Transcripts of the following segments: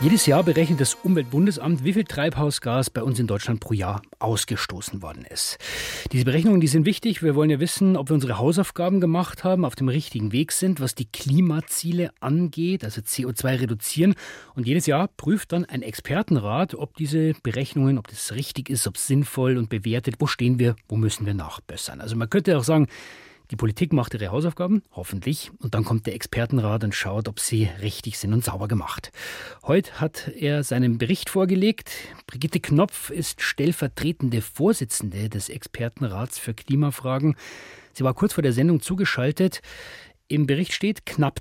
Jedes Jahr berechnet das Umweltbundesamt, wie viel Treibhausgas bei uns in Deutschland pro Jahr ausgestoßen worden ist. Diese Berechnungen, die sind wichtig. Wir wollen ja wissen, ob wir unsere Hausaufgaben gemacht haben, auf dem richtigen Weg sind, was die Klimaziele angeht, also CO2 reduzieren. Und jedes Jahr prüft dann ein Expertenrat, ob diese Berechnungen, ob das richtig ist, ob es sinnvoll und bewertet, wo stehen wir, wo müssen wir nachbessern. Also man könnte auch sagen, die Politik macht ihre Hausaufgaben, hoffentlich, und dann kommt der Expertenrat und schaut, ob sie richtig sind und sauber gemacht. Heute hat er seinen Bericht vorgelegt. Brigitte Knopf ist stellvertretende Vorsitzende des Expertenrats für Klimafragen. Sie war kurz vor der Sendung zugeschaltet. Im Bericht steht, knapp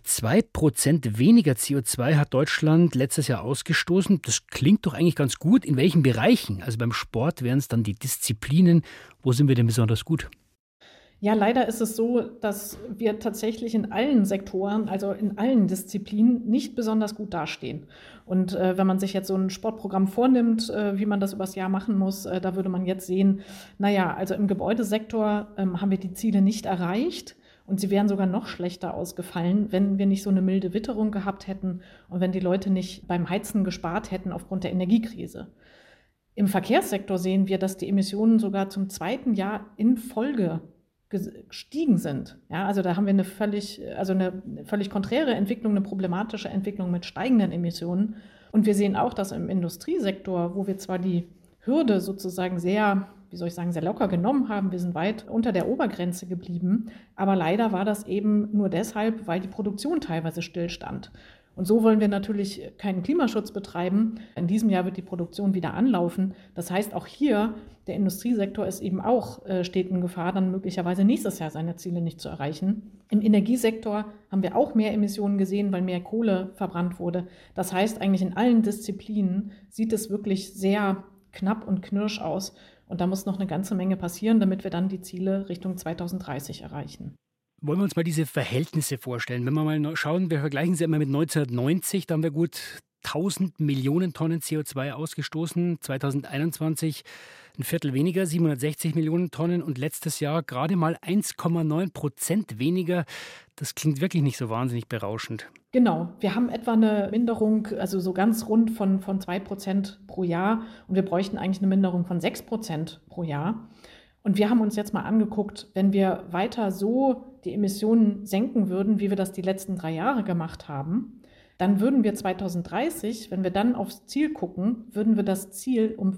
2% weniger CO2 hat Deutschland letztes Jahr ausgestoßen. Das klingt doch eigentlich ganz gut. In welchen Bereichen? Also beim Sport wären es dann die Disziplinen. Wo sind wir denn besonders gut? Ja, leider ist es so, dass wir tatsächlich in allen Sektoren, also in allen Disziplinen, nicht besonders gut dastehen. Und wenn man sich jetzt so ein Sportprogramm vornimmt, wie man das übers Jahr machen muss, da würde man jetzt sehen, also im Gebäudesektor haben wir die Ziele nicht erreicht. Und sie wären sogar noch schlechter ausgefallen, wenn wir nicht so eine milde Witterung gehabt hätten und wenn die Leute nicht beim Heizen gespart hätten aufgrund der Energiekrise. Im Verkehrssektor sehen wir, dass die Emissionen sogar zum zweiten Jahr in Folge gestiegen sind. Ja, also da haben wir eine völlig konträre Entwicklung, eine problematische Entwicklung mit steigenden Emissionen. Und wir sehen auch, dass im Industriesektor, wo wir zwar die Hürde sozusagen sehr locker genommen haben, wir sind weit unter der Obergrenze geblieben, aber leider war das eben nur deshalb, weil die Produktion teilweise stillstand. Und so wollen wir natürlich keinen Klimaschutz betreiben. In diesem Jahr wird die Produktion wieder anlaufen. Das heißt, auch hier, der Industriesektor ist eben auch steht in Gefahr, dann möglicherweise nächstes Jahr seine Ziele nicht zu erreichen. Im Energiesektor haben wir auch mehr Emissionen gesehen, weil mehr Kohle verbrannt wurde. Das heißt, eigentlich in allen Disziplinen sieht es wirklich sehr knapp und knirsch aus. Und da muss noch eine ganze Menge passieren, damit wir dann die Ziele Richtung 2030 erreichen. Wollen wir uns mal diese Verhältnisse vorstellen? Wenn wir mal schauen, wir vergleichen sie immer mit 1990, da haben wir gut 1000 Millionen Tonnen CO2 ausgestoßen, 2021 ein Viertel weniger, 760 Millionen Tonnen und letztes Jahr gerade mal 1,9% weniger. Das klingt wirklich nicht so wahnsinnig berauschend. Genau, wir haben etwa eine Minderung, also so ganz rund von 2% pro Jahr und wir bräuchten eigentlich eine Minderung von 6% pro Jahr. Und wir haben uns jetzt mal angeguckt, wenn wir weiter so die Emissionen senken würden, wie wir das die letzten 3 Jahre gemacht haben, dann würden wir 2030, wenn wir dann aufs Ziel gucken, würden wir das Ziel um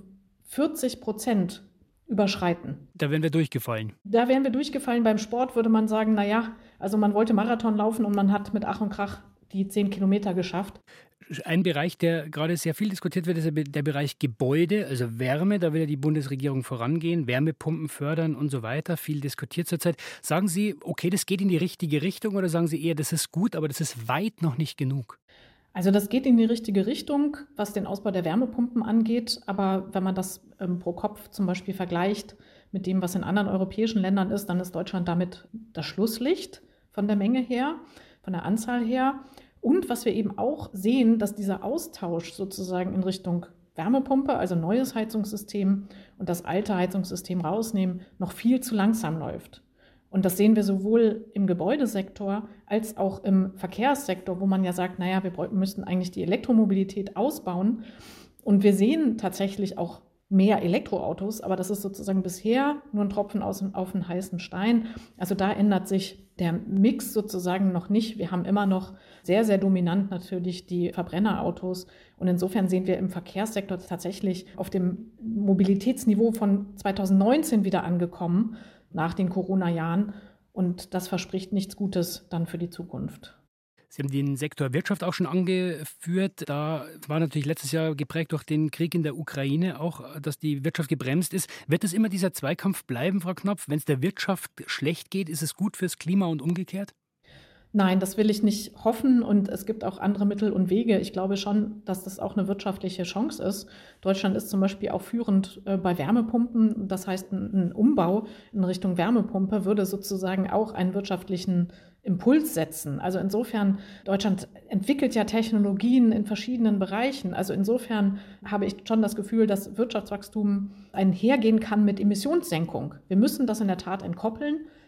40% überschreiten. Da wären wir durchgefallen. Da wären wir durchgefallen. Beim Sport würde man sagen, also man wollte Marathon laufen und man hat mit Ach und Krach die 10 Kilometer geschafft. Ein Bereich, der gerade sehr viel diskutiert wird, ist der Bereich Gebäude, also Wärme. Da will ja die Bundesregierung vorangehen, Wärmepumpen fördern und so weiter. Viel diskutiert zurzeit. Sagen Sie, okay, das geht in die richtige Richtung oder sagen Sie eher, das ist gut, aber das ist weit noch nicht genug? Also das geht in die richtige Richtung, was den Ausbau der Wärmepumpen angeht. Aber wenn man das pro Kopf zum Beispiel vergleicht mit dem, was in anderen europäischen Ländern ist, dann ist Deutschland damit das Schlusslicht von der Menge her, von der Anzahl her. Und was wir eben auch sehen, dass dieser Austausch sozusagen in Richtung Wärmepumpe, also neues Heizungssystem und das alte Heizungssystem rausnehmen, noch viel zu langsam läuft. Und das sehen wir sowohl im Gebäudesektor als auch im Verkehrssektor, wo man ja sagt, wir müssten eigentlich die Elektromobilität ausbauen. Und wir sehen tatsächlich auch mehr Elektroautos, aber das ist sozusagen bisher nur ein Tropfen auf einen heißen Stein. Also da ändert sich der Mix sozusagen noch nicht. Wir haben immer noch sehr, sehr dominant natürlich die Verbrennerautos. Und insofern sehen wir im Verkehrssektor tatsächlich auf dem Mobilitätsniveau von 2019 wieder angekommen, nach den Corona-Jahren. Und das verspricht nichts Gutes dann für die Zukunft. Sie haben den Sektor Wirtschaft auch schon angeführt. Da war natürlich letztes Jahr geprägt durch den Krieg in der Ukraine auch, dass die Wirtschaft gebremst ist. Wird es immer dieser Zweikampf bleiben, Frau Knopf? Wenn es der Wirtschaft schlecht geht, ist es gut fürs Klima und umgekehrt? Nein, das will ich nicht hoffen und es gibt auch andere Mittel und Wege. Ich glaube schon, dass das auch eine wirtschaftliche Chance ist. Deutschland ist zum Beispiel auch führend bei Wärmepumpen. Das heißt, ein Umbau in Richtung Wärmepumpe würde sozusagen auch einen wirtschaftlichen Impuls setzen. Also insofern, Deutschland entwickelt ja Technologien in verschiedenen Bereichen. Also insofern habe ich schon das Gefühl, dass Wirtschaftswachstum einhergehen kann mit Emissionssenkung. Wir müssen das in der Tat entkoppeln.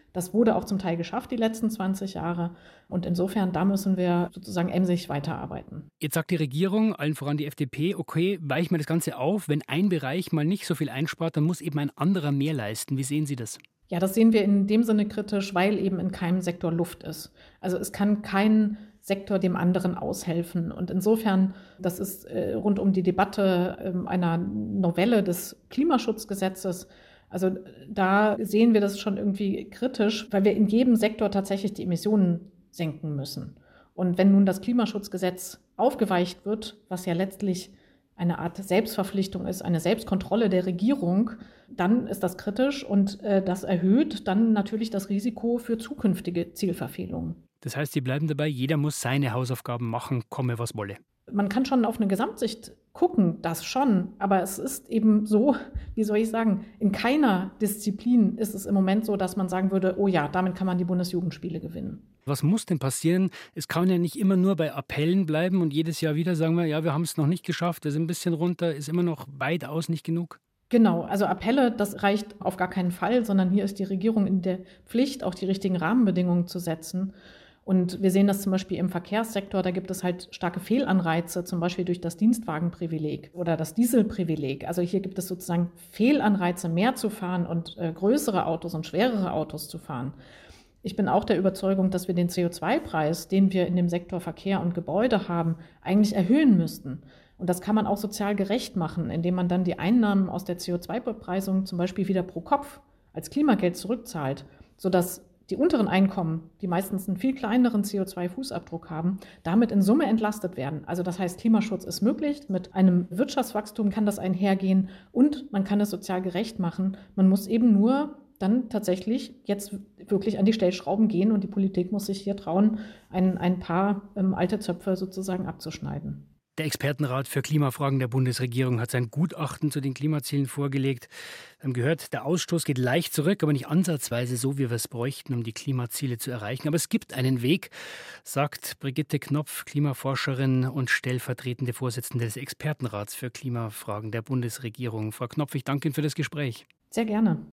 Das wurde auch zum Teil geschafft die letzten 20 Jahre. Und insofern, da müssen wir sozusagen emsig weiterarbeiten. Jetzt sagt die Regierung, allen voran die FDP, okay, weichen wir das Ganze auf. Wenn ein Bereich mal nicht so viel einspart, dann muss eben ein anderer mehr leisten. Wie sehen Sie das? Ja, das sehen wir in dem Sinne kritisch, weil eben in keinem Sektor Luft ist. Also es kann kein Sektor dem anderen aushelfen. Und insofern, das ist rund um die Debatte einer Novelle des Klimaschutzgesetzes. Also da sehen wir das schon irgendwie kritisch, weil wir in jedem Sektor tatsächlich die Emissionen senken müssen. Und wenn nun das Klimaschutzgesetz aufgeweicht wird, was ja letztlich eine Art Selbstverpflichtung ist, eine Selbstkontrolle der Regierung, dann ist das kritisch und das erhöht dann natürlich das Risiko für zukünftige Zielverfehlungen. Das heißt, Sie bleiben dabei, jeder muss seine Hausaufgaben machen, komme was wolle. Man kann schon auf eine Gesamtsicht gucken, das schon, aber es ist eben so, wie soll ich sagen, in keiner Disziplin ist es im Moment so, dass man sagen würde, oh ja, damit kann man die Bundesjugendspiele gewinnen. Was muss denn passieren? Es kann ja nicht immer nur bei Appellen bleiben und jedes Jahr wieder sagen wir, ja, wir haben es noch nicht geschafft, wir sind ein bisschen runter, ist immer noch weitaus nicht genug. Genau, also Appelle, das reicht auf gar keinen Fall, sondern hier ist die Regierung in der Pflicht, auch die richtigen Rahmenbedingungen zu setzen. Und wir sehen das zum Beispiel im Verkehrssektor, da gibt es halt starke Fehlanreize, zum Beispiel durch das Dienstwagenprivileg oder das Dieselprivileg. Also hier gibt es sozusagen Fehlanreize, mehr zu fahren und größere Autos und schwerere Autos zu fahren. Ich bin auch der Überzeugung, dass wir den CO2-Preis, den wir in dem Sektor Verkehr und Gebäude haben, eigentlich erhöhen müssten. Und das kann man auch sozial gerecht machen, indem man dann die Einnahmen aus der CO2-Bepreisung zum Beispiel wieder pro Kopf als Klimageld zurückzahlt, sodass die unteren Einkommen, die meistens einen viel kleineren CO2-Fußabdruck haben, damit in Summe entlastet werden. Also das heißt, Klimaschutz ist möglich, mit einem Wirtschaftswachstum kann das einhergehen und man kann es sozial gerecht machen. Man muss eben nur dann tatsächlich jetzt wirklich an die Stellschrauben gehen und die Politik muss sich hier trauen, ein paar alte Zöpfe sozusagen abzuschneiden. Der Expertenrat für Klimafragen der Bundesregierung hat sein Gutachten zu den Klimazielen vorgelegt. Wir haben gehört, der Ausstoß geht leicht zurück, aber nicht ansatzweise so, wie wir es bräuchten, um die Klimaziele zu erreichen. Aber es gibt einen Weg, sagt Brigitte Knopf, Klimaforscherin und stellvertretende Vorsitzende des Expertenrats für Klimafragen der Bundesregierung. Frau Knopf, ich danke Ihnen für das Gespräch. Sehr gerne.